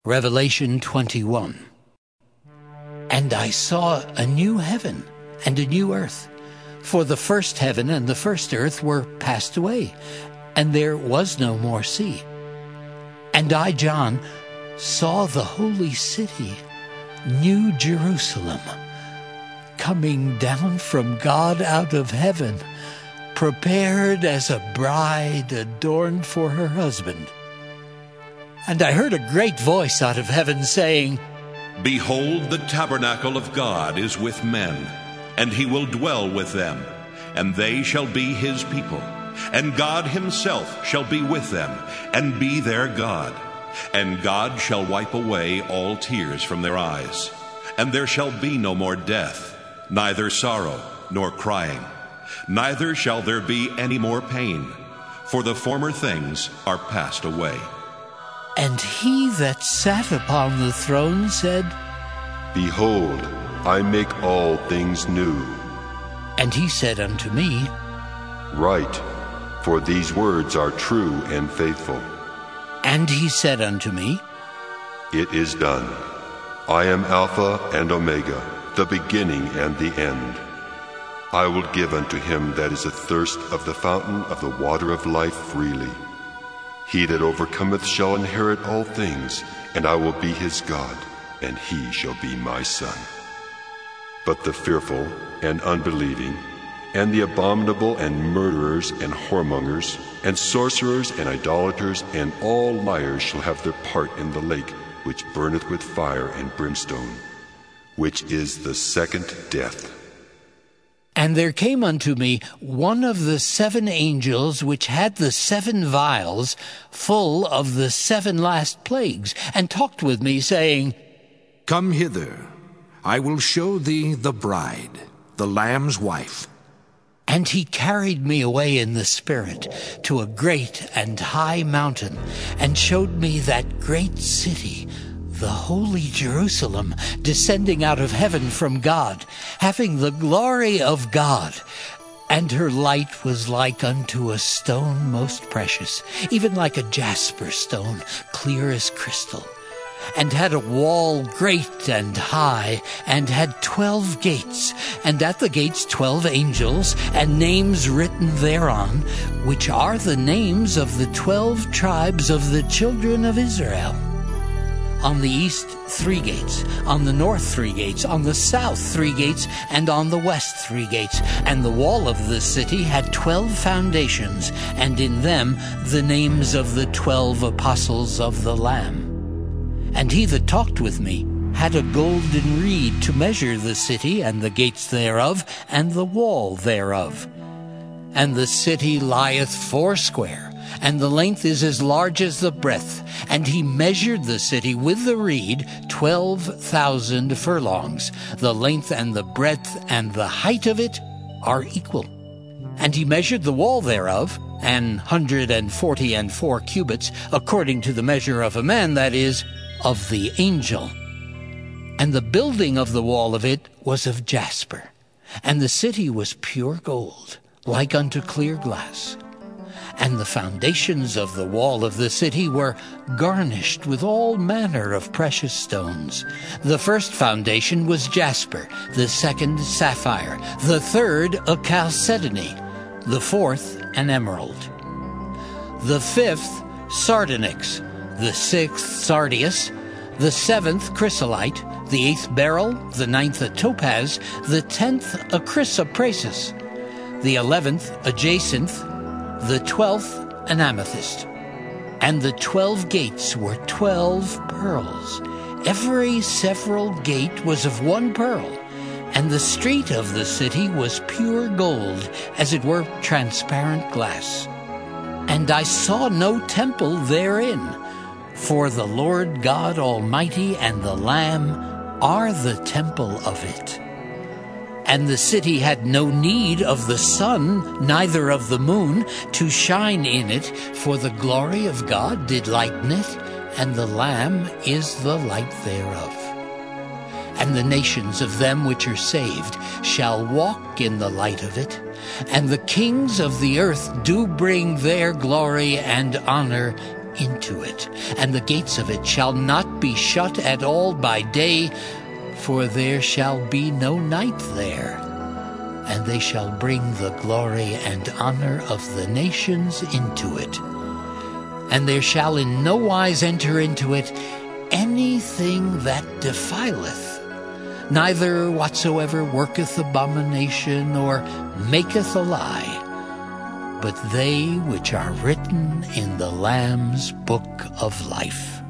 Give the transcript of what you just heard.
Revelation 21. And I saw a new heaven and a new earth, for the first heaven and the first earth were passed away, and there was no more sea. And I, John, saw the holy city, New Jerusalem, coming down from God out of heaven, prepared as a bride adorned for her husband. And I heard a great voice out of heaven saying, Behold, the tabernacle of God is with men, and he will dwell with them, and they shall be his people. And God himself shall be with them, and be their God. And God shall wipe away all tears from their eyes. And there shall be no more death, neither sorrow nor crying. Neither shall there be any more pain, for the former things are passed away. And he that sat upon the throne said, Behold, I make all things new. And he said unto me, Write, for these words are true and faithful. And he said unto me, It is done. I am Alpha and Omega, the beginning and the end. I will give unto him that is athirst of the fountain of the water of life freely. He that overcometh shall inherit all things, and I will be his God, and he shall be my son. But the fearful and unbelieving, and the abominable and murderers and whoremongers, and sorcerers and idolaters, and all liars shall have their part in the lake, which burneth with fire and brimstone, which is the second death. And there came unto me one of the 7 angels which had the 7 vials full of the 7 last plagues, and talked with me, saying, Come hither, I will show thee the bride, the Lamb's wife. And he carried me away in the Spirit to a great and high mountain, and showed me that great city, the holy Jerusalem, descending out of heaven from God, having the glory of God. And her light was like unto a stone most precious, even like a jasper stone, clear as crystal. And had a wall great and high, and had 12 gates, and at the gates 12 angels, and names written thereon, which are the names of the 12 tribes of the children of Israel. On the east 3 gates, on the north 3 gates, on the south 3 gates, and on the west 3 gates. And the wall of the city had 12 foundations, and in them the names of the 12 apostles of the Lamb. And he that talked with me had a golden reed to measure the city, and the gates thereof, and the wall thereof. And the city lieth foursquare, and the length is as large as the breadth. And he measured the city with the reed 12,000 furlongs. The length and the breadth and the height of it are equal. And he measured the wall thereof, 144 cubits, according to the measure of a man, that is, of the angel. And the building of the wall of it was of jasper, and the city was pure gold, like unto clear glass. And the foundations of the wall of the city were garnished with all manner of precious stones. The first foundation was jasper, the second sapphire, the third a chalcedony, the fourth an emerald, the fifth sardonyx, the 6th sardius, the 7th chrysolite, the 8th beryl, the 9th a topaz, the 10th a chrysoprasus, the 11th a jacinth, the 12th an amethyst. And the 12 gates were 12 pearls. Every several gate was of 1 pearl, and the street of the city was pure gold, as it were transparent glass. And I saw no temple therein, for the Lord God Almighty and the Lamb are the temple of it. And the city had no need of the sun, neither of the moon, to shine in it, for the glory of God did lighten it, and the Lamb is the light thereof. And the nations of them which are saved shall walk in the light of it, and the kings of the earth do bring their glory and honor into into it, and the gates of it shall not be shut at all by day, for there shall be no night there. And they shall bring the glory and honor of the nations into it. And there shall in no wise enter into it anything that defileth, neither whatsoever worketh abomination or maketh a lie, but they which are written in the Lamb's book of life.